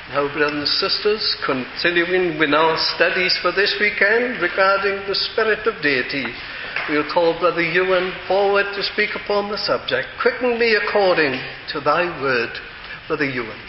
Now, brothers and sisters, continuing with our studies for this weekend regarding the Spirit of Deity, we'll call Brother Ewan forward to speak upon the subject. Quicken me according to thy word. Brother Ewan.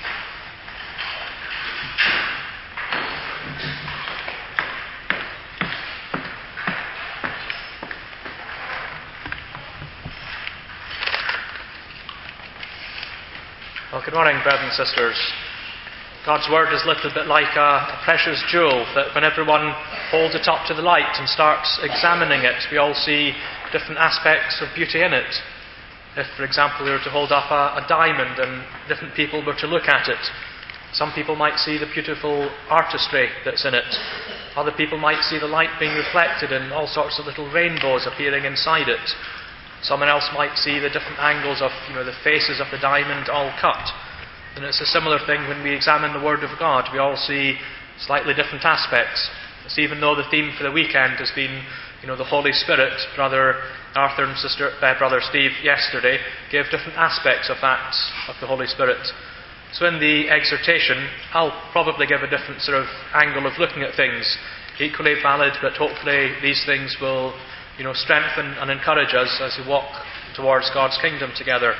Well, good morning, brothers and sisters. God's Word is a little bit like a precious jewel that when everyone holds it up to the light and starts examining it, we all see different aspects of beauty in it. If, for example, we were to hold up a diamond and different people were to look at it, some people might see the beautiful artistry that's in it. Other people might see the light being reflected in all sorts of little rainbows appearing inside it. Someone else might see the different angles of the faces of the diamond all cut. And it's a similar thing when we examine the Word of God. We all see slightly different aspects. It's even though the theme for the weekend has been, the Holy Spirit. Brother Arthur and Brother Steve yesterday gave different aspects of that, of the Holy Spirit. So in the exhortation, I'll probably give a different sort of angle of looking at things. Equally valid, but hopefully these things will, strengthen and encourage us as we walk towards God's kingdom together.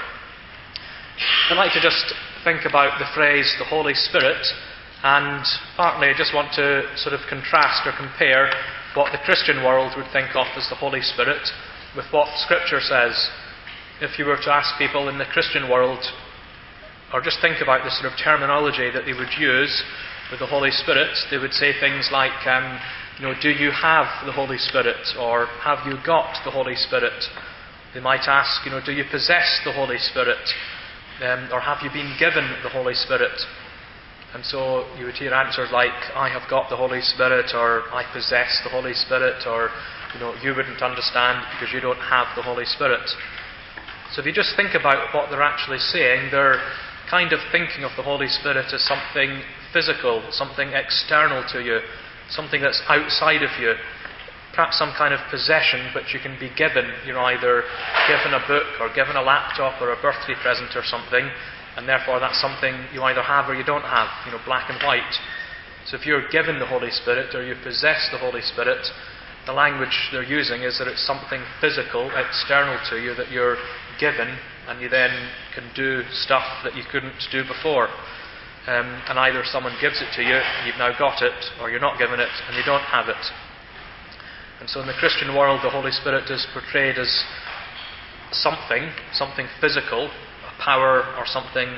I'd like to just think about the phrase the Holy Spirit, and partly I just want to sort of contrast or compare what the Christian world would think of as the Holy Spirit with what Scripture says. If you were to ask people in the Christian world, or just think about the sort of terminology that they would use with the Holy Spirit, they would say things like, do you have the Holy Spirit? Or have you got the Holy Spirit? They might ask, do you possess the Holy Spirit? Or have you been given the Holy Spirit? And so you would hear answers like, I have got the Holy Spirit, or I possess the Holy Spirit, or you wouldn't understand because you don't have the Holy Spirit. So if you just think about what they're actually saying, they're kind of thinking of the Holy Spirit as something physical, something external to you, something that's outside of you. Perhaps some kind of possession which you can be given. You're either given a book or given a laptop or a birthday present or something, and therefore that's something you either have or you don't have, black and white. So if you're given the Holy Spirit or you possess the Holy Spirit, the language they're using is that it's something physical, external to you that you're given, and you then can do stuff that you couldn't do before. And either someone gives it to you, you've now got it, or you're not given it and you don't have it. And so in the Christian world, the Holy Spirit is portrayed as something physical, a power or something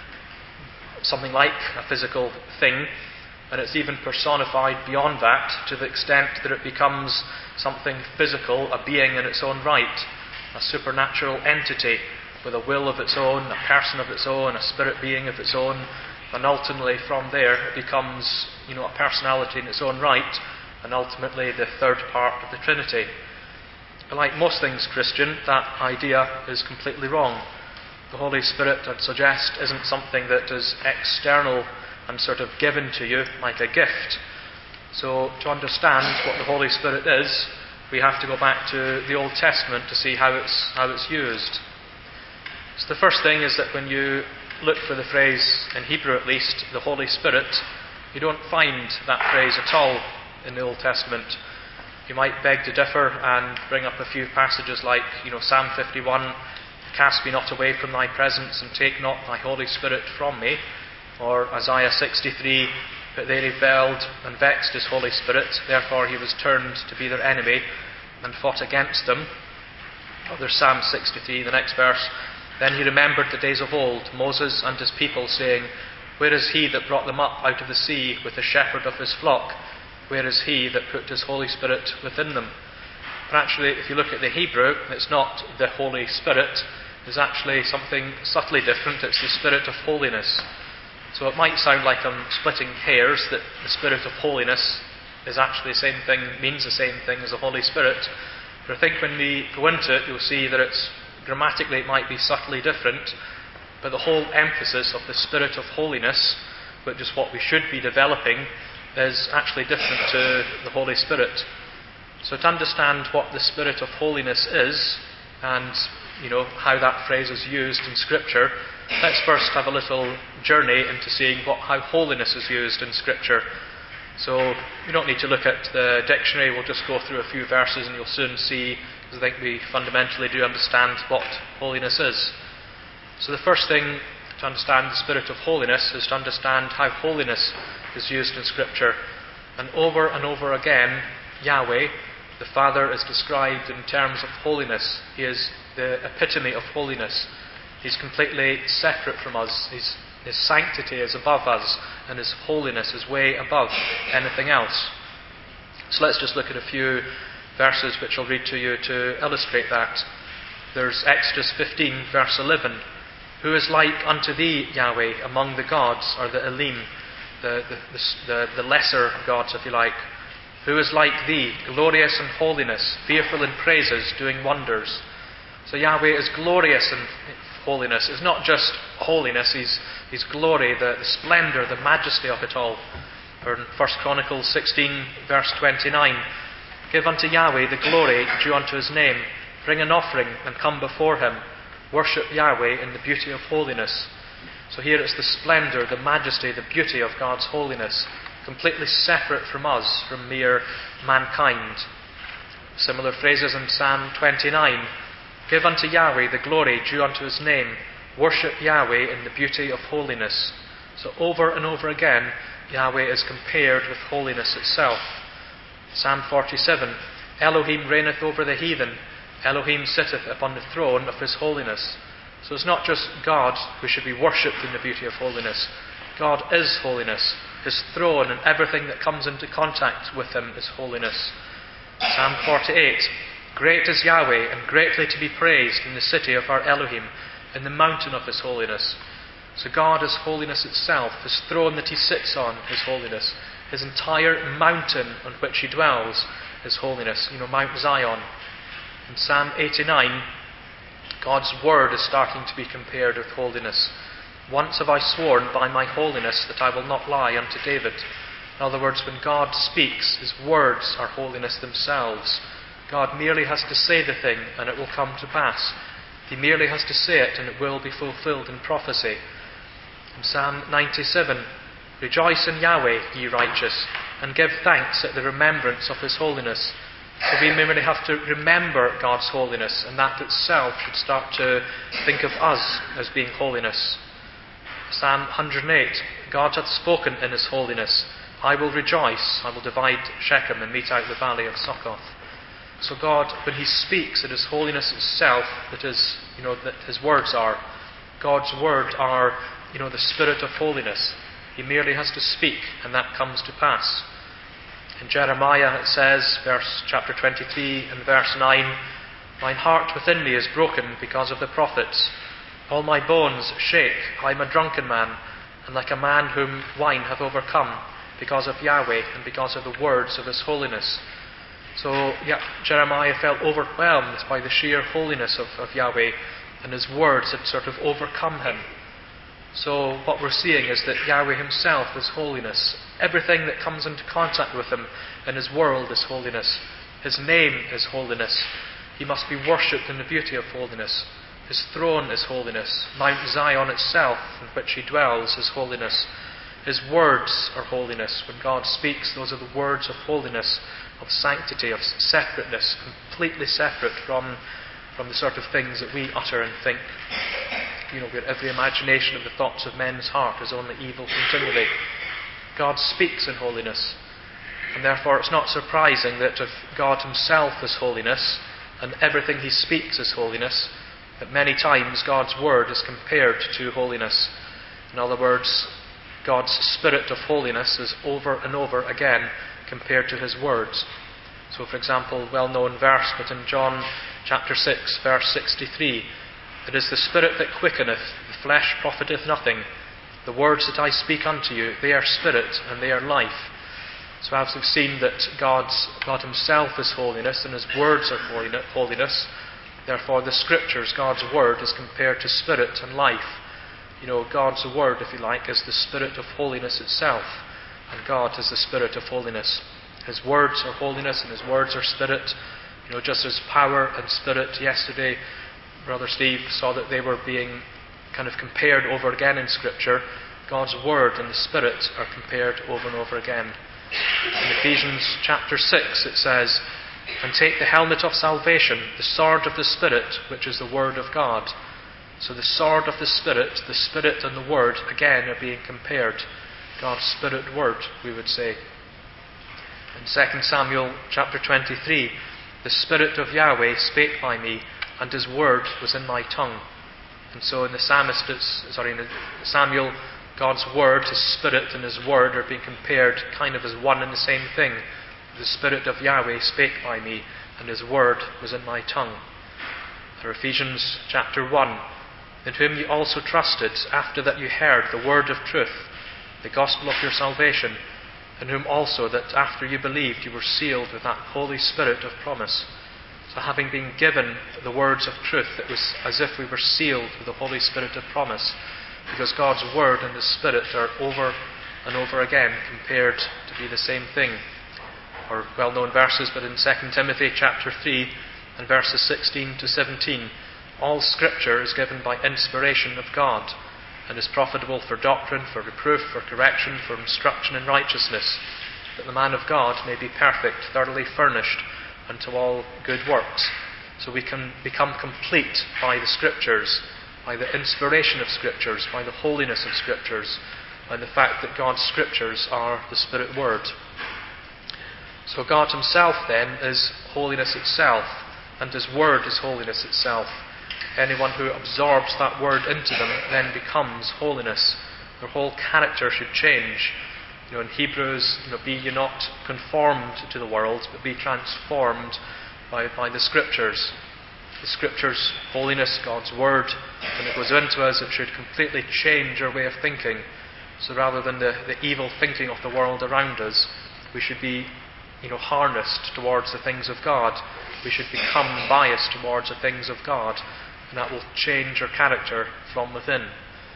like a physical thing, and it's even personified beyond that to the extent that it becomes something physical, a being in its own right, a supernatural entity with a will of its own, a person of its own, a spirit being of its own, and ultimately from there it becomes, a personality in its own right, and ultimately the third part of the Trinity. But like most things Christian, that idea is completely wrong. The Holy Spirit, I'd suggest, isn't something that is external and sort of given to you like a gift. So to understand what the Holy Spirit is, we have to go back to the Old Testament to see how it's used. So the first thing is that when you look for the phrase, in Hebrew at least, the Holy Spirit, you don't find that phrase at all in the Old Testament. You might beg to differ and bring up a few passages like, Psalm 51, cast me not away from thy presence and take not thy Holy Spirit from me, or Isaiah 63, but they rebelled and vexed his Holy Spirit, therefore he was turned to be their enemy and fought against them. Or there's Psalm 63, the next verse, then he remembered the days of old, Moses and his people, saying, where is he that brought them up out of the sea with the shepherd of his flock? Where is he that put his Holy Spirit within them? But actually, if you look at the Hebrew, it's not the Holy Spirit. There's actually something subtly different. It's the Spirit of holiness. So it might sound like I'm splitting hairs, that the Spirit of holiness is actually the same thing, means the same thing as the Holy Spirit. But I think when we go into it, you'll see that it's grammatically it might be subtly different, but the whole emphasis of the Spirit of holiness, which is what we should be developing, is actually different to the Holy Spirit. So to understand what the Spirit of holiness is, and how that phrase is used in Scripture, let's first have a little journey into seeing how holiness is used in Scripture. So you don't need to look at the dictionary, we'll just go through a few verses and you'll soon see, because I think we fundamentally do understand what holiness is. So the first thing to understand the spirit of holiness is to understand how holiness is used in Scripture. And over again, Yahweh, the Father, is described in terms of holiness. He is the epitome of holiness. He's completely separate from us. His sanctity is above us, and His holiness is way above anything else. So let's just look at a few verses which I'll read to you to illustrate that. There's Exodus 15, verse 11. Who is like unto thee, Yahweh, among the gods, or the Elim, the lesser gods, if you like? Who is like thee, glorious in holiness, fearful in praises, doing wonders? So Yahweh is glorious in holiness. It's not just holiness, His glory, the splendour, the majesty of it all. Or in 1 Chronicles 16, verse 29, give unto Yahweh the glory due unto His name. Bring an offering and come before Him. Worship Yahweh in the beauty of holiness. So here it's the splendour, the majesty, the beauty of God's holiness, completely separate from us, from mere mankind. Similar phrases in Psalm 29. Give unto Yahweh the glory due unto His name. Worship Yahweh in the beauty of holiness. So over and over again, Yahweh is compared with holiness itself. Psalm 47. Elohim reigneth over the heathen. Elohim sitteth upon the throne of His holiness. So it's not just God who should be worshipped in the beauty of holiness. God is holiness. His throne and everything that comes into contact with Him is holiness. Psalm 48. Great is Yahweh, and greatly to be praised in the city of our Elohim, in the mountain of His holiness. So God is holiness itself. His throne that He sits on is holiness. His entire mountain on which He dwells is holiness. Mount Zion. In Psalm 89, God's word is starting to be compared with holiness. Once have I sworn by my holiness that I will not lie unto David. In other words, when God speaks, His words are holiness themselves. God merely has to say the thing and it will come to pass. He merely has to say it and it will be fulfilled in prophecy. In Psalm 97, rejoice in Yahweh, ye righteous, and give thanks at the remembrance of His holiness. So we merely have to remember God's holiness, and that itself should start to think of us as being holiness. Psalm 108, God hath spoken in His holiness. I will rejoice, I will divide Shechem and mete out the valley of Succoth. So God, when He speaks, it is holiness itself that His words are. God's words are, the spirit of holiness. He merely has to speak, and that comes to pass. In Jeremiah it says, chapter 23 and verse 9, mine heart within me is broken because of the prophets. All my bones shake. I am a drunken man, and like a man whom wine hath overcome, because of Yahweh and because of the words of His holiness. So Jeremiah felt overwhelmed by the sheer holiness of Yahweh, and His words had sort of overcome him. So what we're seeing is that Yahweh Himself is holiness. Everything that comes into contact with Him in His world is holiness. His name is holiness. He must be worshipped in the beauty of holiness. His throne is holiness. Mount Zion itself, in which He dwells, is holiness. His words are holiness. When God speaks, those are the words of holiness, of sanctity, of separateness, completely separate from the sort of things that we utter and think. Where every imagination of the thoughts of men's heart is only evil continually. God speaks in holiness. And therefore it's not surprising that if God Himself is holiness, and everything He speaks is holiness, that many times God's word is compared to holiness. In other words, God's spirit of holiness is over and over again compared to His words. So for example, well-known verse, but in John chapter 6, verse 63, it is the Spirit that quickeneth, the flesh profiteth nothing. The words that I speak unto you, they are spirit and they are life. So as we've seen that God Himself is holiness and His words are holiness, therefore the Scriptures, God's word, is compared to spirit and life. God's word, if you like, is the spirit of holiness itself, and God is the spirit of holiness. His words are holiness and His words are spirit. Just as power and spirit yesterday Brother Steve saw that they were being kind of compared over again in Scripture. God's Word and the Spirit are compared over and over again. In Ephesians chapter 6 it says, "And take the helmet of salvation, the sword of the Spirit, which is the Word of God." So the sword of the Spirit and the Word again are being compared. God's Spirit Word, we would say. In 2 Samuel chapter 23, "The Spirit of Yahweh spake by me, and His Word was in my tongue." And so in Samuel, God's Word, His Spirit and His Word are being compared kind of as one and the same thing. "The Spirit of Yahweh spake by me, and His Word was in my tongue." Or Ephesians chapter 1, "In whom ye also trusted, after that you heard the word of truth, the gospel of your salvation, in whom also that after you believed you were sealed with that Holy Spirit of promise." So having been given the words of truth, it was as if we were sealed with the Holy Spirit of promise, because God's Word and His Spirit are over and over again compared to be the same thing. Or well-known verses, but in 2 Timothy chapter 3 and verses 16 to 17, "All Scripture is given by inspiration of God, and is profitable for doctrine, for reproof, for correction, for instruction in righteousness, that the man of God may be perfect, thoroughly furnished unto all good works." So we can become complete by the Scriptures, by the inspiration of Scriptures, by the holiness of Scriptures, by the fact that God's Scriptures are the Spirit Word. So God Himself then is holiness itself, and His Word is holiness itself. Anyone who absorbs that Word into them then becomes holiness. Their whole character should change. In Hebrews, be ye not conformed to the world, but be transformed by the Scriptures. The Scriptures, holiness, God's Word, when it goes into us, it should completely change our way of thinking. So rather than the evil thinking of the world around us, we should be harnessed towards the things of God. We should become biased towards the things of God, and that will change our character from within.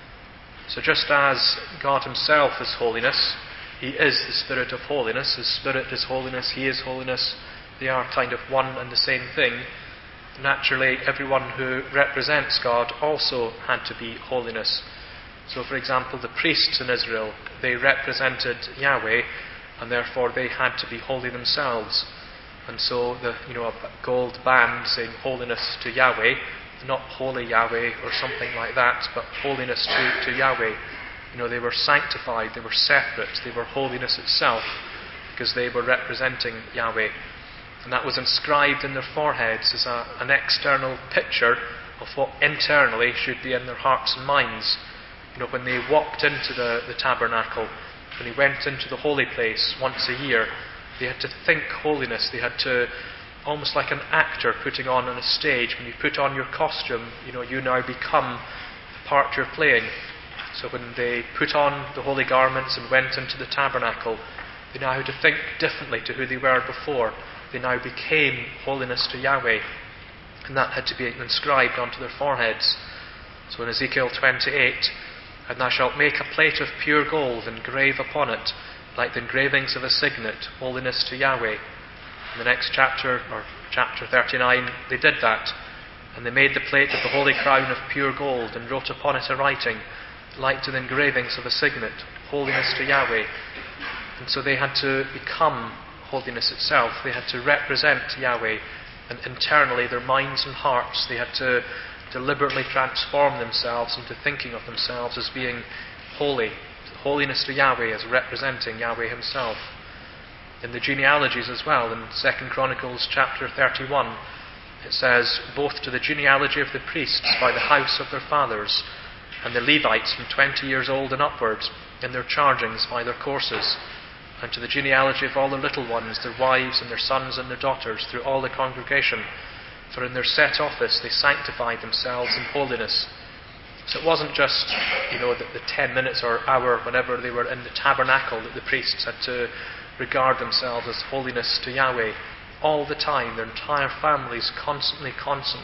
So just as God Himself is holiness, He is the Spirit of holiness. His Spirit is holiness, He is holiness. They are kind of one and the same thing. Naturally, everyone who represents God also had to be holiness. So for example, the priests in Israel, they represented Yahweh, and therefore they had to be holy themselves. And so a gold band saying holiness to Yahweh, not holy Yahweh or something like that, but holiness to Yahweh. They were sanctified, they were separate, they were holiness itself, because they were representing Yahweh. And that was inscribed in their foreheads as an external picture of what internally should be in their hearts and minds. When they walked into the tabernacle, when they went into the holy place once a year, they had to think holiness. They had to, almost like an actor putting on a stage, when you put on your costume, you now become the part you're playing. So when they put on the holy garments and went into the tabernacle, they now had to think differently to who they were before. They now became holiness to Yahweh, and that had to be inscribed onto their foreheads. So in Ezekiel 28, "And thou shalt make a plate of pure gold, and grave upon it, like the engravings of a signet, holiness to Yahweh." In the next chapter, or chapter 39, they did that. "And they made the plate of the holy crown of pure gold, and wrote upon it a writing, like to the engravings of a signet, holiness to Yahweh." And so they had to become holiness itself. They had to represent Yahweh, and internally, their minds and hearts, they had to deliberately transform themselves into thinking of themselves as being holy. Holiness to Yahweh as representing Yahweh Himself. In the genealogies as well, in 2 Chronicles chapter 31, it says, "Both to the genealogy of the priests by the house of their fathers, and the Levites from 20 years old and upwards, in their chargings by their courses, and to the genealogy of all the little ones, their wives and their sons and their daughters, through all the congregation. For in their set office they sanctified themselves in holiness." So it wasn't just, the 10 minutes or hour whenever they were in the tabernacle that the priests had to regard themselves as holiness to Yahweh. All the time, their entire families constantly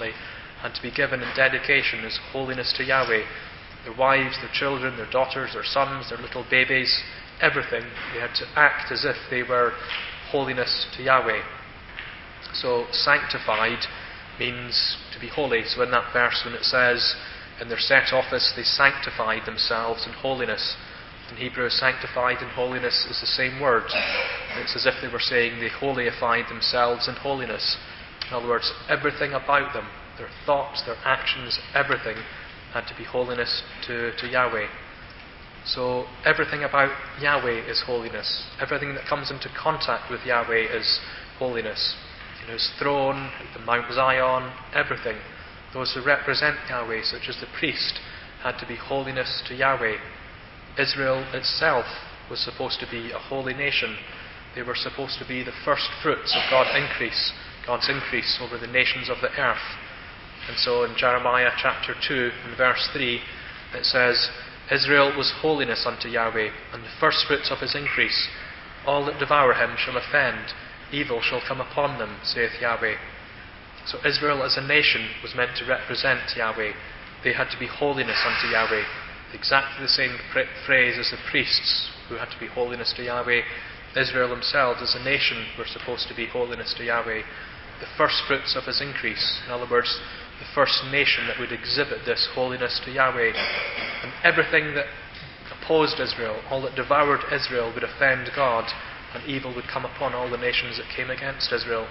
had to be given in dedication as holiness to Yahweh. Their wives, their children, their daughters, their sons, their little babies, everything, they had to act as if they were holiness to Yahweh. So sanctified means to be holy. So in that verse when it says, in their set office they sanctified themselves in holiness. In Hebrew, sanctified in holiness is the same word. It's as if they were saying they holyified themselves in holiness. In other words, everything about them, their thoughts, their actions, everything had to be holiness to Yahweh. So everything about Yahweh is holiness. Everything that comes into contact with Yahweh is holiness. His throne, the Mount Zion, everything. Those who represent Yahweh, such as the priest, had to be holiness to Yahweh. Israel itself was supposed to be a holy nation. They were supposed to be the first fruits of God's increase over the nations of the earth. And so in Jeremiah chapter 2 and verse 3 it says, Israel was holiness unto Yahweh, and the first fruits of his increase. All that devour him shall offend, evil shall come upon them, saith Yahweh. So Israel as a nation was meant to represent Yahweh. They had to be holiness unto Yahweh. Exactly the same phrase as the priests who had to be holiness to Yahweh. Israel themselves as a nation were supposed to be holiness to Yahweh. The first fruits of his increase. In other words, the first nation that would exhibit this holiness to Yahweh. And everything that opposed Israel, all that devoured Israel, would offend God, and evil would come upon all the nations that came against Israel.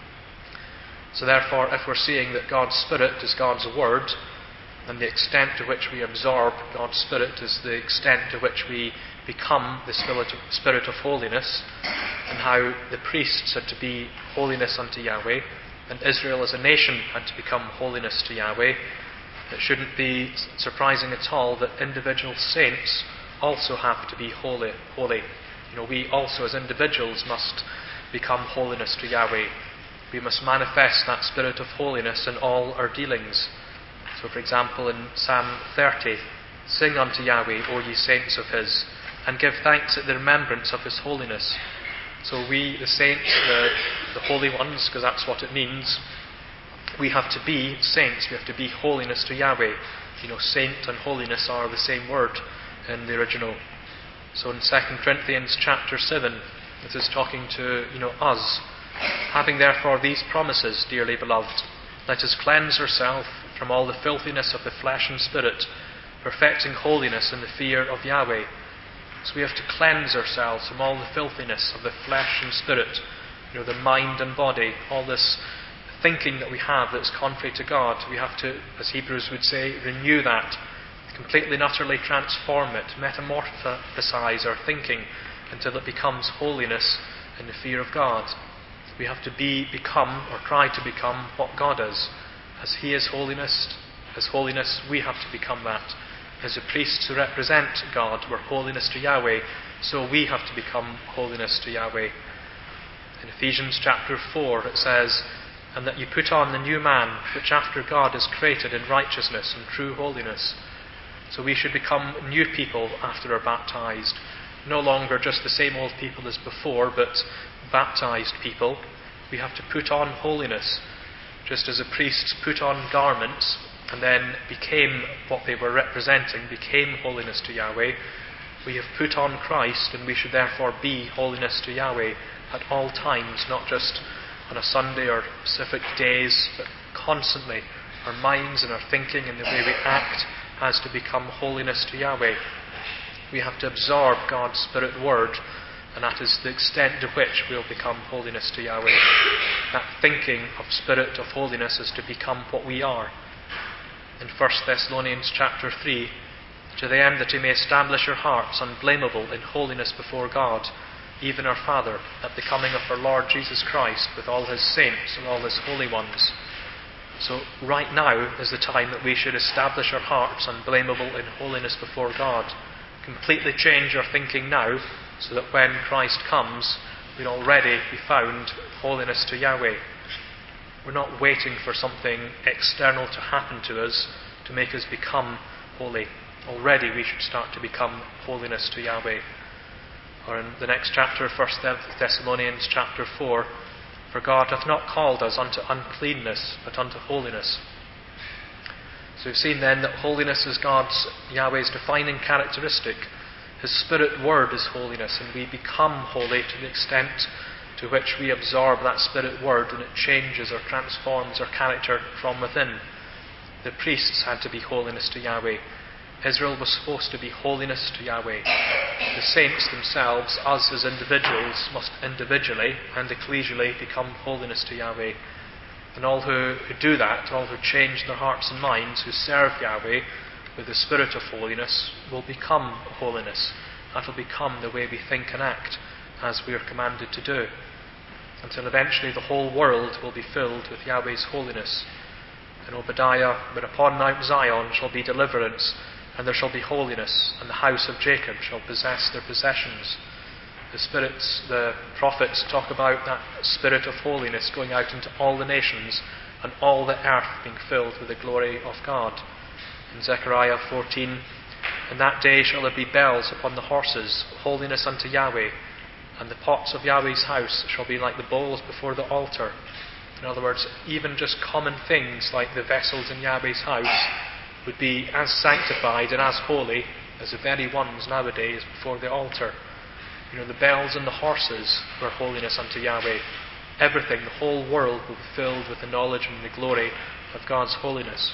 So therefore, if we're seeing that God's Spirit is God's Word, and the extent to which we absorb God's Spirit is the extent to which we become the Spirit of holiness, and how the priests had to be holiness unto Yahweh, and Israel as a nation had to become holiness to Yahweh, it shouldn't be surprising at all that individual saints also have to be holy. We also as individuals must become holiness to Yahweh. We must manifest that spirit of holiness in all our dealings. So for example in Psalm 30, sing unto Yahweh, O ye saints of his, and give thanks at the remembrance of his holiness. So we, the saints, the holy ones, because that's what it means, we have to be saints, we have to be holiness to Yahweh. Saint and holiness are the same word in the original. So in 2 Corinthians chapter 7, this is talking to us. Having therefore these promises, dearly beloved, let us cleanse ourselves from all the filthiness of the flesh and spirit, perfecting holiness in the fear of Yahweh. So we have to cleanse ourselves from all the filthiness of the flesh and spirit, the mind and body, all this thinking that we have that's contrary to God. We have to, as Hebrews would say, renew that, completely and utterly transform it, metamorphosize our thinking until it becomes holiness in the fear of God. We have to become, or try to become, what God is. As He is holiness, we have to become that. As the priests who represent God were holiness to Yahweh, so we have to become holiness to Yahweh. In Ephesians chapter 4 it says, and that you put on the new man, which after God is created in righteousness and true holiness. So we should become new people after we're baptized. No longer just the same old people as before, but baptized people. We have to put on holiness. Just as the priests put on garments and then became what they were representing, became holiness to Yahweh, we have put on Christ, and we should therefore be holiness to Yahweh at all times, not just on a Sunday or specific days, but constantly. Our minds and our thinking and the way we act has to become holiness to Yahweh. We have to absorb God's Spirit Word, and that is the extent to which we'll become holiness to Yahweh. That thinking of Spirit of holiness is to become what we are. In 1 Thessalonians chapter 3, to the end that He may establish your hearts unblameable in holiness before God, even our Father, at the coming of our Lord Jesus Christ with all His saints and all His holy ones. So right now is the time that we should establish our hearts unblameable in holiness before God. Completely change our thinking now, so that when Christ comes, we'll already be found holiness to Yahweh. We're not waiting for something external to happen to us to make us become holy. Already we should start to become holiness to Yahweh. Or in the next chapter, 1 Thessalonians chapter 4, for God hath not called us unto uncleanness, but unto holiness. So we've seen then that holiness is Yahweh's defining characteristic. His Spirit Word is holiness, and we become holy to the extent to which we absorb that Spirit word and it changes or transforms our character from within. The priests had to be holiness to Yahweh. Israel was supposed to be holiness to Yahweh. The saints themselves, us as individuals, must individually and ecclesially become holiness to Yahweh. And all who do that, all who change their hearts and minds, who serve Yahweh with the Spirit of holiness, will become holiness. That will become the way we think and act as we are commanded to do. Until eventually the whole world will be filled with Yahweh's holiness. In Obadiah, but upon Mount Zion shall be deliverance, and there shall be holiness, and the house of Jacob shall possess their possessions. The prophets talk about that Spirit of holiness going out into all the nations, and all the earth being filled with the glory of God. In Zechariah 14, in that day shall there be bells upon the horses, holiness unto Yahweh, and the pots of Yahweh's house shall be like the bowls before the altar. In other words, even just common things like the vessels in Yahweh's house would be as sanctified and as holy as the very ones nowadays before the altar. The bells and the horses were holiness unto Yahweh. Everything, the whole world will be filled with the knowledge and the glory of God's holiness.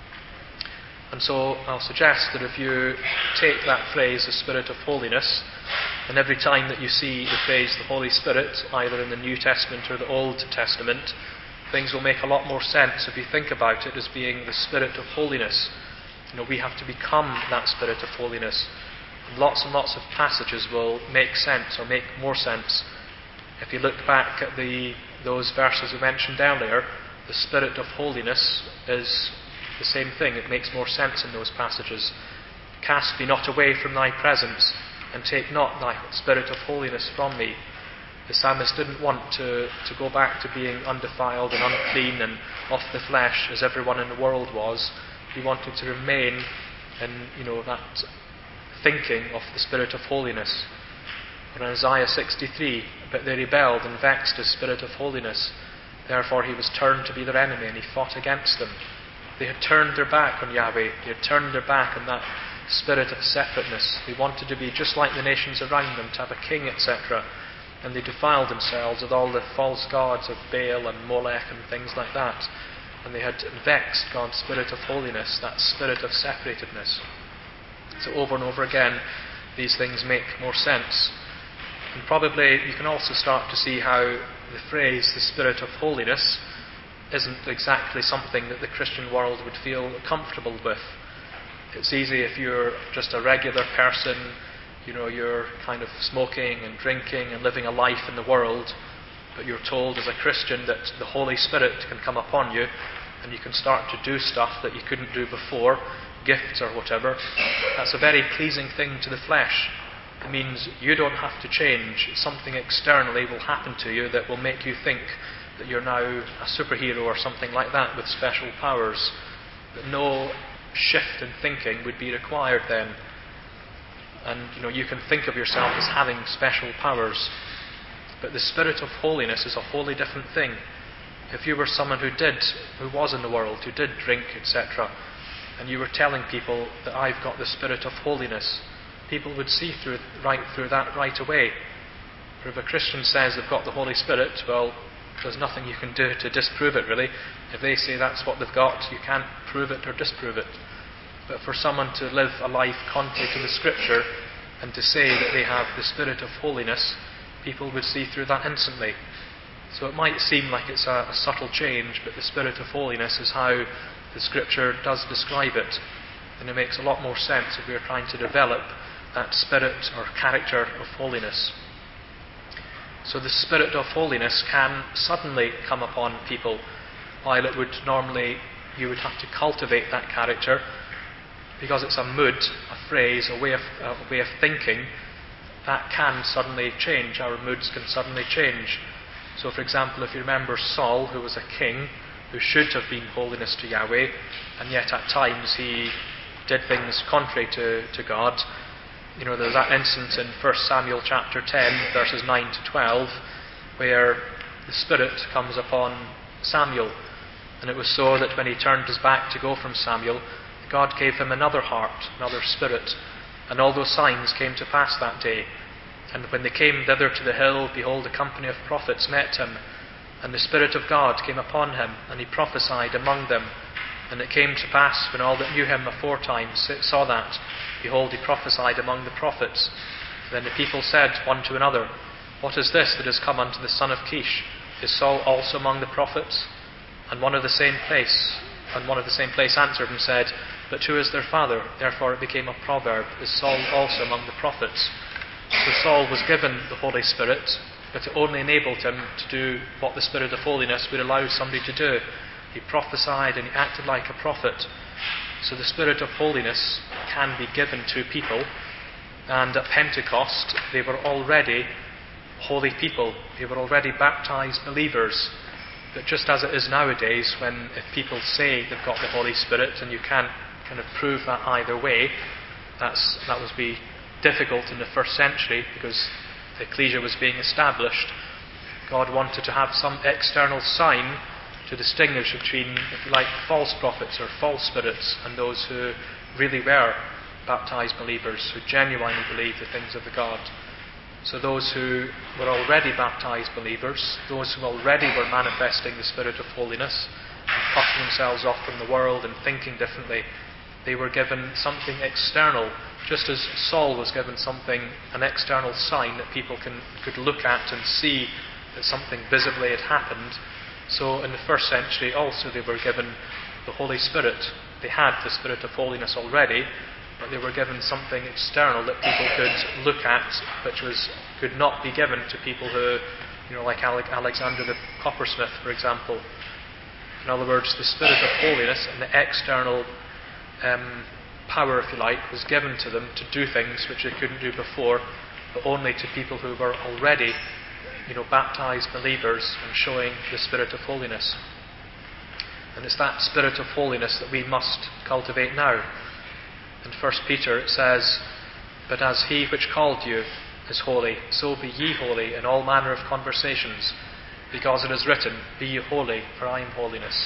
And so I'll suggest that if you take that phrase, the Spirit of holiness, and every time that you see the phrase the Holy Spirit, either in the New Testament or the Old Testament, things will make a lot more sense if you think about it as being the Spirit of holiness. We have to become that Spirit of holiness. And lots of passages will make sense or make more sense. If you look back at those verses we mentioned earlier, the Spirit of holiness is the same thing. It makes more sense in those passages. Cast me not away from thy presence, and take not thy Spirit of holiness from me. The psalmist didn't want to go back to being undefiled and unclean and off the flesh as everyone in the world was. He wanted to remain in that thinking of the Spirit of holiness. But in Isaiah 63, but they rebelled and vexed his Spirit of holiness. Therefore he was turned to be their enemy, and he fought against them. They had turned their back on Yahweh. They had turned their back on that spirit of separateness. They wanted to be just like the nations around them, to have a king, etc. And they defiled themselves with all the false gods of Baal and Molech and things like that. And they had vexed God's Spirit of holiness, that spirit of separatedness. So over and over again, these things make more sense. And probably you can also start to see how the phrase, the Spirit of holiness, isn't exactly something that the Christian world would feel comfortable with. It's easy if you're just a regular person, you're kind of smoking and drinking and living a life in the world, but you're told as a Christian that the Holy Spirit can come upon you and you can start to do stuff that you couldn't do before, gifts or whatever. That's a very pleasing thing to the flesh. It means you don't have to change. Something externally will happen to you that will make you think that you're now a superhero or something like that with special powers. But no shift in thinking would be required then. And you can think of yourself as having special powers. But the Spirit of holiness is a wholly different thing. If you were someone who was in the world, who did drink, etc., and you were telling people that I've got the Spirit of holiness, people would see right through that right away. Or if a Christian says they've got the Holy Spirit, well, there's nothing you can do to disprove it, really. If they say that's what they've got, you can't prove it or disprove it. But for someone to live a life contrary to the Scripture and to say that they have the Spirit of holiness, people would see through that instantly. So it might seem like it's a subtle change, but the Spirit of holiness is how the Scripture does describe it. And it makes a lot more sense if we are trying to develop that spirit or character of holiness. So the Spirit of holiness can suddenly come upon people, while it would normally, you would have to cultivate that character, because it's a mood, a phrase, a way of thinking, that can suddenly change. Our moods can suddenly change. So for example, if you remember Saul, who was a king, who should have been holiness to Yahweh, and yet at times he did things contrary to God. There's that instance in 1 Samuel chapter 10, verses 9 to 12, where the Spirit comes upon Samuel. And it was so that when he turned his back to go from Samuel, God gave him another heart, another spirit. And all those signs came to pass that day. And when they came thither to the hill, behold, a company of prophets met him. And the Spirit of God came upon him, and he prophesied among them. And it came to pass, when all that knew him aforetime saw that, behold, he prophesied among the prophets. Then the people said one to another, What is this that is come unto the son of Kish? Is Saul also among the prophets? And one of the same place answered and said, But who is their father? Therefore it became a proverb, Is Saul also among the prophets? So Saul was given the Holy Spirit, but it only enabled him to do what the Spirit of holiness would allow somebody to do. He prophesied and he acted like a prophet. So the Spirit of holiness can be given to people, and at Pentecost they were already holy people. They were already baptized believers. But just as it is nowadays, when if people say they've got the Holy Spirit and you can't kind of prove that either way, that would be difficult in the first century because the ecclesia was being established. God wanted to have some external sign to distinguish between, if you like, false prophets or false spirits and those who really were baptized believers, who genuinely believed the things of the God. So those who were already baptized believers, those who already were manifesting the Spirit of holiness and cutting themselves off from the world and thinking differently, they were given something external, just as Saul was given an external sign that people could look at and see that something visibly had happened. So in the first century also they were given the Holy Spirit. They had the Spirit of holiness already, but they were given something external that people could look at, which could not be given to people who, like Alexander the coppersmith, for example. In other words, the Spirit of holiness and the external power, if you like, was given to them to do things which they couldn't do before, but only to people who were already, baptized believers and showing the Spirit of holiness. And it's that Spirit of holiness that we must cultivate now. In 1 Peter it says, But as he which called you is holy, so be ye holy in all manner of conversations, because it is written, Be ye holy, for I am holiness.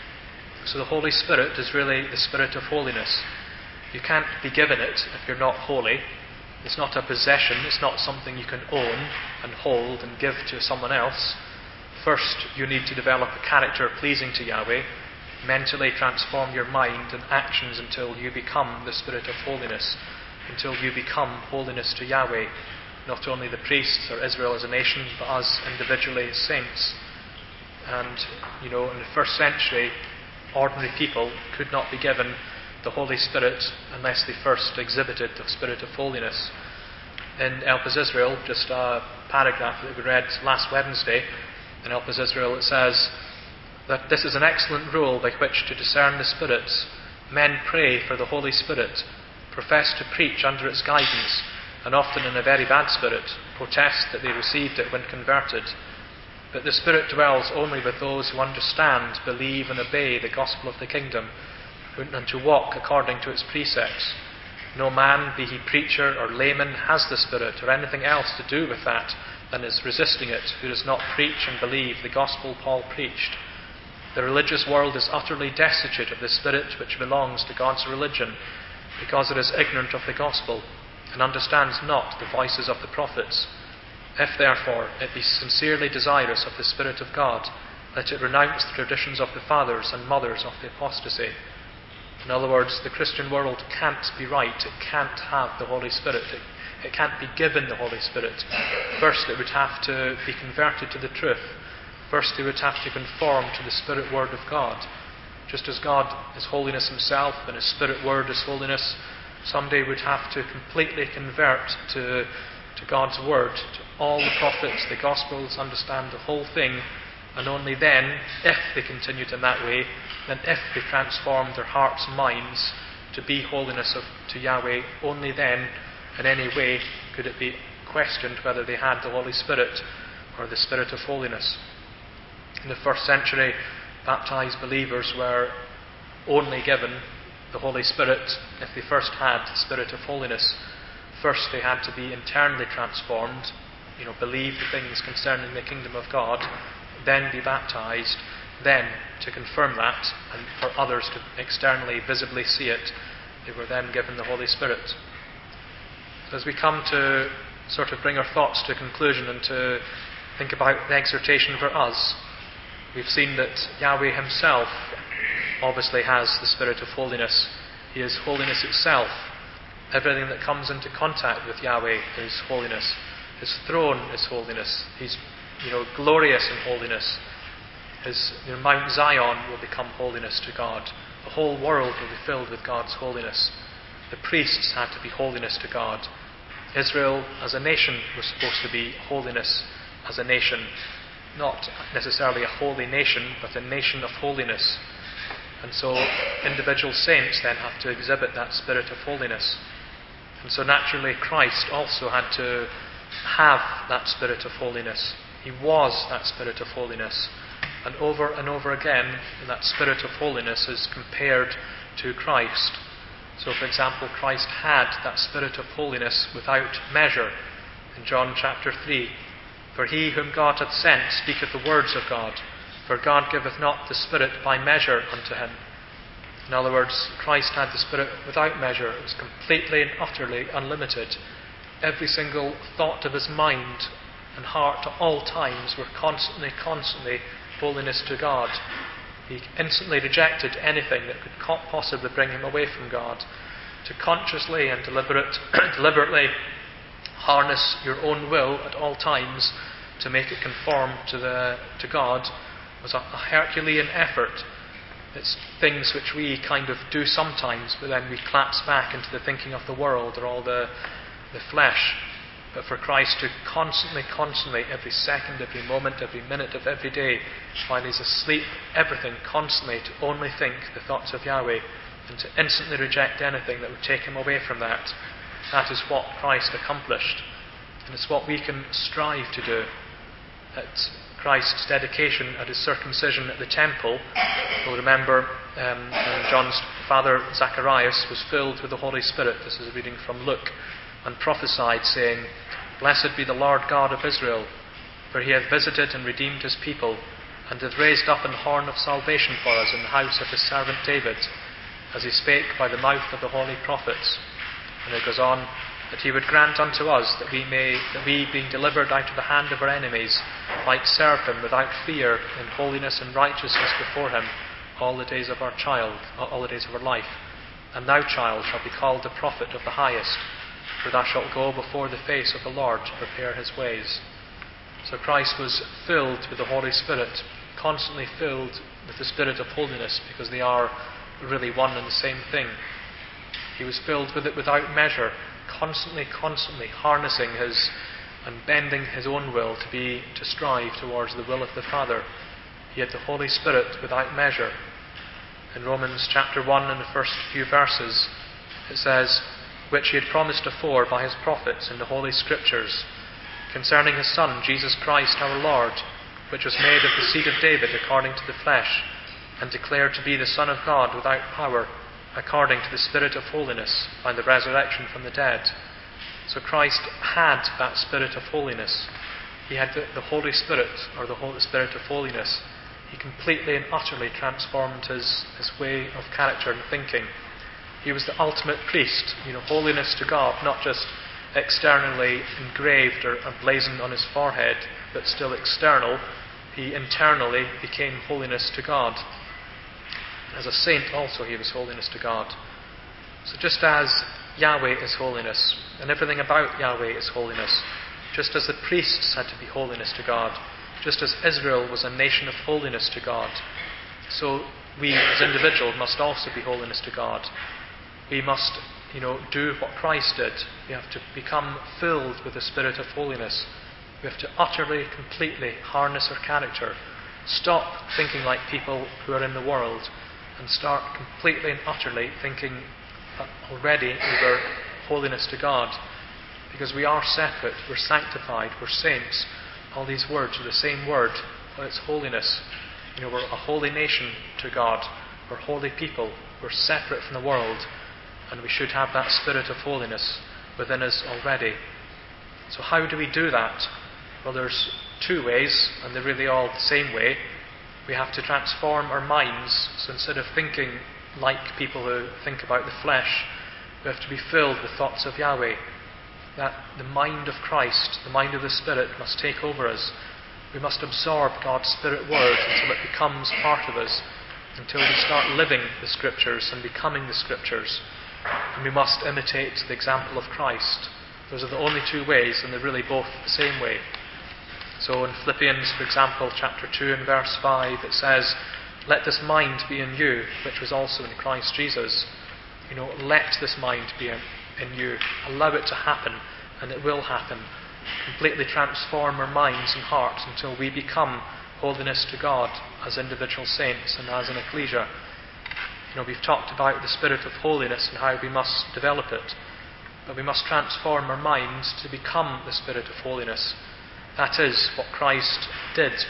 So the Holy Spirit is really the Spirit of holiness. You can't be given it if you're not holy. It's not a possession, it's not something you can own and hold and give to someone else. First, you need to develop a character pleasing to Yahweh, mentally transform your mind and actions until you become the Spirit of holiness, until you become holiness to Yahweh, not only the priests or Israel as a nation, but us individually as saints. And, in the first century, ordinary people could not be given the Holy Spirit unless they first exhibited the Spirit of holiness. In Elpis Israel, just a paragraph that we read last Wednesday, in Elpis Israel it says that this is an excellent rule by which to discern the spirits. Men pray for the Holy Spirit, profess to preach under its guidance, and often in a very bad spirit, protest that they received it when converted. But the Spirit dwells only with those who understand, believe and obey the gospel of the kingdom, and to walk according to its precepts. No man, be he preacher or layman, has the Spirit or anything else to do with that than is resisting it, who does not preach and believe the gospel Paul preached. The religious world is utterly destitute of the Spirit which belongs to God's religion, because it is ignorant of the gospel, and understands not the voices of the prophets. If therefore it be sincerely desirous of the Spirit of God, let it renounce the traditions of the fathers and mothers of the apostasy. In other words, the Christian world can't be right. It can't have the Holy Spirit. It can't be given the Holy Spirit. First, it would have to be converted to the truth. First, they would have to conform to the Spirit Word of God. Just as God is holiness himself and his Spirit Word is holiness, someday would have to completely convert to God's Word, to all the prophets, the Gospels, understand the whole thing, and only then, if they continued in that way, then if they transformed their hearts and minds to be holiness to Yahweh, only then, in any way, could it be questioned whether they had the Holy Spirit or the Spirit of holiness. In the first century, baptized believers were only given the Holy Spirit if they first had the Spirit of holiness. First they had to be internally transformed, believe the things concerning the kingdom of God, then be baptized, then to confirm that and for others to externally, visibly see it, they were then given the Holy Spirit. So as we come to sort of bring our thoughts to a conclusion and to think about the exhortation for us, we've seen that Yahweh himself obviously has the spirit of holiness. He is holiness itself. Everything that comes into contact with Yahweh is holiness. His throne is holiness. He's glorious in holiness. His Mount Zion will become holiness to God. The whole world will be filled with God's holiness. The priests had to be holiness to God. Israel as a nation was supposed to be holiness as a nation. Not necessarily a holy nation, but a nation of holiness. And so individual saints then have to exhibit that spirit of holiness. And so naturally Christ also had to have that spirit of holiness. He was that spirit of holiness. And over again, that spirit of holiness is compared to Christ. So, for example, Christ had that spirit of holiness without measure. In John chapter 3, "For he whom God hath sent speaketh the words of God, for God giveth not the Spirit by measure unto him." In other words, Christ had the Spirit without measure. It was completely and utterly unlimited. Every single thought of his mind and heart at all times were constantly holiness to God. He instantly rejected anything that could possibly bring him away from God. To consciously and deliberately harness your own will at all times to make it conform to God was a Herculean effort. It's things which we kind of do sometimes, but then we collapse back into the thinking of the world or all the flesh. But for Christ to constantly, every second, every moment, every minute of every day, while he's asleep, everything, constantly to only think the thoughts of Yahweh and to instantly reject anything that would take him away from that, that is what Christ accomplished. And it's what we can strive to do. At Christ's dedication, at his circumcision at the temple, you'll remember when John's father Zacharias was filled with the Holy Spirit. This is a reading from Luke. And prophesied, saying, "Blessed be the Lord God of Israel, for he hath visited and redeemed his people, and hath raised up an horn of salvation for us in the house of his servant David, as he spake by the mouth of the holy prophets." And it goes on, "That he would grant unto us that we, being delivered out of the hand of our enemies, might serve him without fear in holiness and righteousness before him all the days of our life. And thou, child, shalt be called the prophet of the highest, for thou shalt go before the face of the Lord to prepare his ways." So Christ was filled with the Holy Spirit, constantly filled with the Spirit of holiness, because they are really one and the same thing. He was filled with it without measure, constantly harnessing his and bending his own will to strive towards the will of the Father. He had the Holy Spirit without measure. In Romans chapter 1 and the first few verses, it says, "Which he had promised afore by his prophets in the Holy Scriptures, concerning his Son, Jesus Christ our Lord, which was made of the seed of David according to the flesh, and declared to be the Son of God without power, according to the Spirit of holiness, by the resurrection from the dead." So Christ had that Spirit of holiness. He had the Holy Spirit, or the Holy Spirit of holiness. He completely and utterly transformed his way of character and thinking. He was the ultimate priest, holiness to God, not just externally engraved or emblazoned on his forehead, but still external. He internally became holiness to God. As a saint also he was holiness to God. So just as Yahweh is holiness, and everything about Yahweh is holiness, just as the priests had to be holiness to God, just as Israel was a nation of holiness to God, so we as individuals must also be holiness to God. We must, do what Christ did. We have to become filled with the Spirit of holiness. We have to utterly, completely harness our character. Stop thinking like people who are in the world and start completely and utterly thinking that already we were holiness to God. Because we are separate, we're sanctified, we're saints. All these words are the same word, but it's holiness. We're a holy nation to God. We're holy people. We're separate from the world. And we should have that spirit of holiness within us already. So how do we do that? Well, there's two ways, and they're really all the same way. We have to transform our minds. So instead of thinking like people who think about the flesh, we have to be filled with thoughts of Yahweh. that the mind of Christ, the mind of the Spirit, must take over us. We must absorb God's Spirit word until it becomes part of us, until we start living the Scriptures and becoming the Scriptures. And we must imitate the example of Christ. Those are the only two ways, and they're really both the same way. So in Philippians, for example, chapter 2 and verse 5, it says, "Let this mind be in you, which was also in Christ Jesus." Let this mind be in you. Allow it to happen, and it will happen. Completely transform our minds and hearts until we become holiness to God as individual saints and as an ecclesia. We've talked about the spirit of holiness and how we must develop it, but we must transform our minds to become the spirit of holiness. That is what Christ did.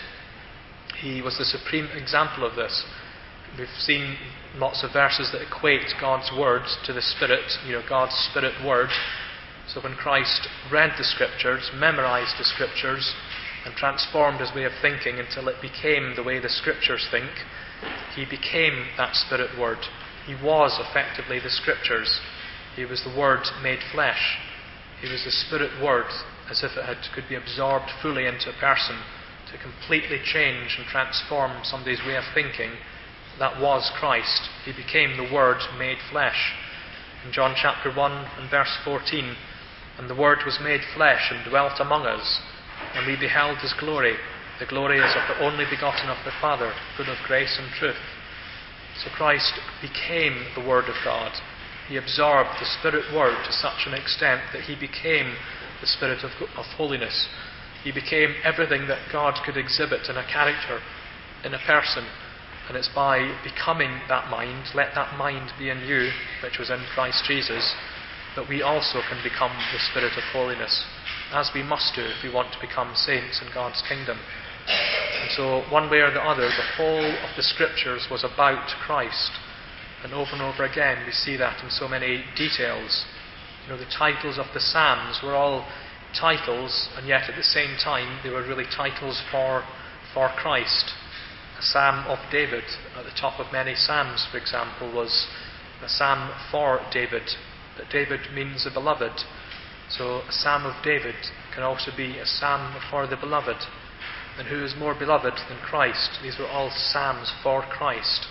He was the supreme example of this. We've seen lots of verses that equate God's word to the Spirit, God's Spirit word. So when Christ read the Scriptures, memorized the Scriptures, and transformed his way of thinking until it became the way the Scriptures think, he became that Spirit word. He was effectively the Scriptures. He was the Word made flesh. He was the Spirit word, as if it could be absorbed fully into a person to completely change and transform somebody's way of thinking. That was Christ. He became the Word made flesh. In John chapter 1 and verse 14, "And the Word was made flesh and dwelt among us, and we beheld his glory. The glory is of the only begotten of the Father, full of grace and truth." So Christ became the Word of God. He absorbed the Spirit Word to such an extent that he became the Spirit of holiness. He became everything that God could exhibit in a character, in a person. And it's by becoming that mind, "Let that mind be in you, which was in Christ Jesus," that we also can become the Spirit of holiness, as we must do if we want to become saints in God's kingdom. And so, one way or the other, the whole of the Scriptures was about Christ. And over again, we see that in so many details. The titles of the Psalms were all titles, and yet at the same time, they were really titles for Christ. A Psalm of David, at the top of many Psalms, for example, was a Psalm for David. But David means the beloved. So a Psalm of David can also be a Psalm for the beloved. And who is more beloved than Christ? These were all Psalms for Christ.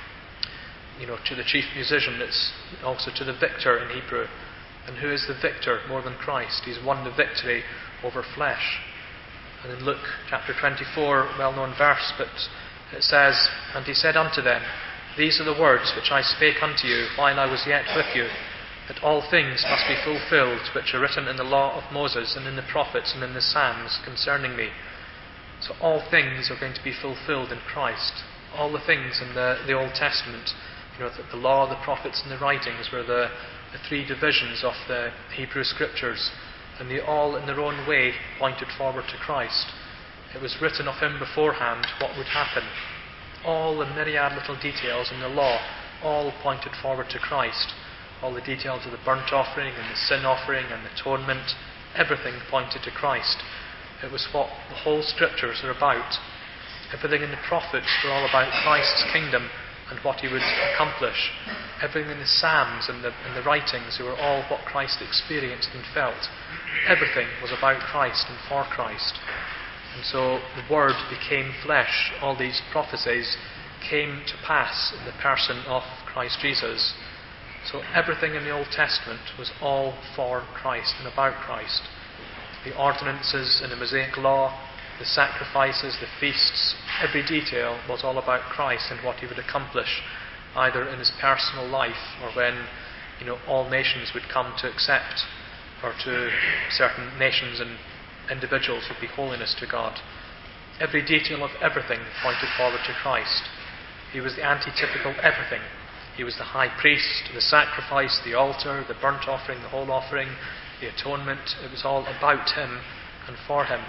To the chief musician, it's also to the victor in Hebrew. And who is the victor more than Christ? He's won the victory over flesh. And in Luke chapter 24, well-known verse, but it says, "And he said unto them, These are the words which I spake unto you while I was yet with you, that all things must be fulfilled which are written in the law of Moses and in the prophets and in the Psalms concerning me." So all things are going to be fulfilled in Christ. All the things in the Old Testament, the law, the prophets and the writings were the three divisions of the Hebrew Scriptures, and they all in their own way pointed forward to Christ. It was written of him beforehand what would happen. All the myriad little details in the law all pointed forward to Christ. All the details of the burnt offering and the sin offering and the atonement, everything pointed to Christ. It was what the whole Scriptures are about. Everything in the prophets were all about Christ's kingdom and what he would accomplish. Everything in the Psalms and the writings were all what Christ experienced and felt. Everything was about Christ and for Christ. And so the Word became flesh. All these prophecies came to pass in the person of Christ Jesus. So everything in the Old Testament was all for Christ and about Christ. The ordinances in the Mosaic Law, the sacrifices, the feasts, every detail was all about Christ and what he would accomplish, either in his personal life or when all nations would come to accept, or to certain nations and individuals would be holiness to God. Every detail of everything pointed forward to Christ. He was the antitypical everything. He was the high priest, the sacrifice, the altar, the burnt offering, the whole offering, the atonement. It was all about him and for him.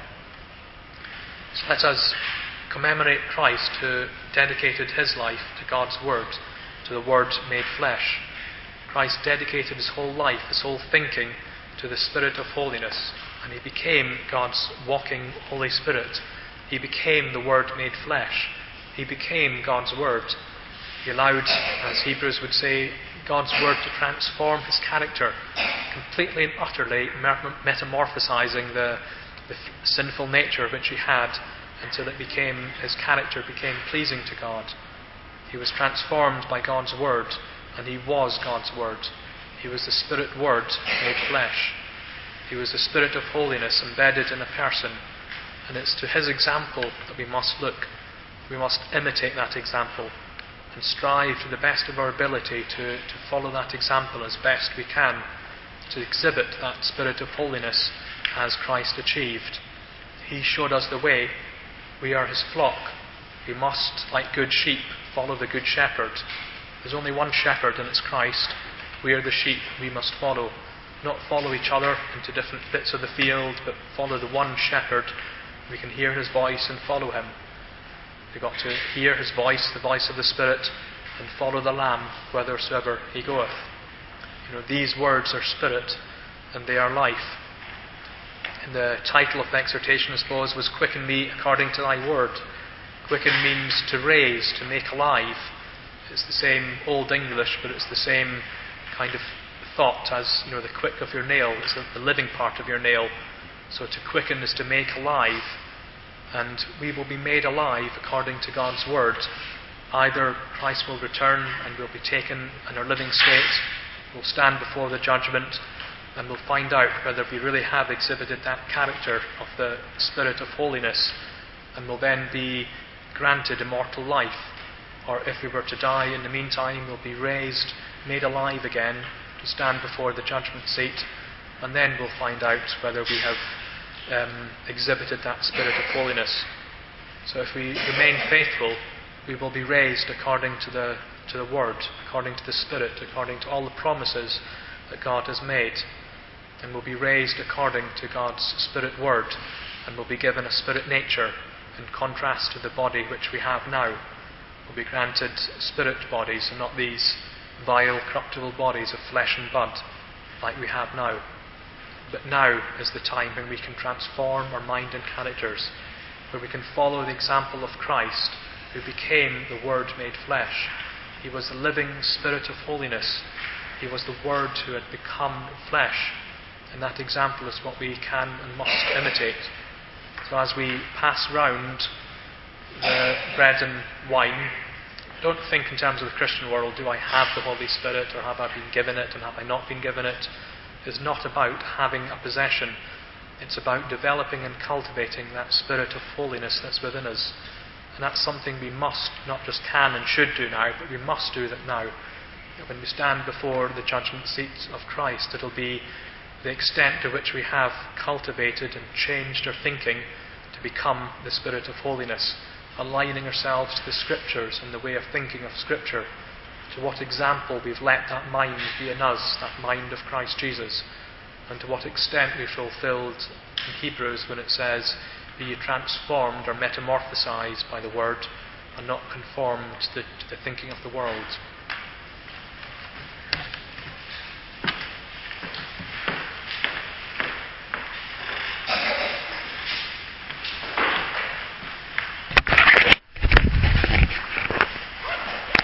So let us commemorate Christ, who dedicated his life to God's Word, to the Word made flesh. Christ dedicated his whole life, his whole thinking, to the Spirit of holiness, and he became God's walking Holy Spirit. He became the Word made flesh. He became God's Word. He allowed, as Hebrews would say, God's Word to transform his character, completely and utterly metamorphosizing the sinful nature which he had until his character became pleasing to God. He was transformed by God's Word, and he was God's Word. He was the Spirit Word made flesh. He was the Spirit of holiness embedded in a person, and it's to his example that we must look. We must imitate that example and strive to the best of our ability to follow that example as best we can, to exhibit that Spirit of holiness as Christ achieved. He showed us the way. We are his flock. We must, like good sheep, follow the good shepherd. There's only one shepherd, and it's Christ. We are the sheep we must follow. Not follow each other into different bits of the field, but follow the one shepherd. We can hear his voice and follow him. We've got to hear his voice, the voice of the Spirit, and follow the Lamb whithersoever he goeth. These words are spirit, and they are life. And the title of the exhortation, I suppose, was Quicken me according to thy word. Quicken means to raise, to make alive. It's the same Old English, but it's the same kind of thought as, the quick of your nail. It's the living part of your nail. So to quicken is to make alive. And we will be made alive according to God's word. Either Christ will return and we'll be taken in our living state, we'll stand before the judgment, and we'll find out whether we really have exhibited that character of the Spirit of holiness, and will then be granted immortal life. Or if we were to die in the meantime, we'll be raised, made alive again, to stand before the judgment seat, and then we'll find out whether we have exhibited that Spirit of holiness. So if we remain faithful, we will be raised according to the Word, according to the Spirit, according to all the promises that God has made, and will be raised according to God's Spirit Word, and will be given a spirit nature in contrast to the body which we have now. Will be granted spirit bodies, and not these vile, corruptible bodies of flesh and blood like we have now. But now is the time when we can transform our mind and characters, where we can follow the example of Christ, who became the Word made flesh. He was the living Spirit of holiness. He was the Word who had become flesh. And that example is what we can and must imitate. So as we pass round the bread and wine, don't think in terms of the Christian world, do I have the Holy Spirit, or have I been given it, and have I not been given it? Is not about having a possession. It's about developing and cultivating that Spirit of holiness that's within us. And that's something we must, not just can and should do now, but we must do that now. When we stand before the judgment seat of Christ, it'll be the extent to which we have cultivated and changed our thinking to become the Spirit of holiness, aligning ourselves to the Scriptures and the way of thinking of Scripture. To what example we've let that mind be in us, that mind of Christ Jesus, and to what extent we've fulfilled in Hebrews when it says, be ye transformed or metamorphosized by the word, and not conformed to the thinking of the world.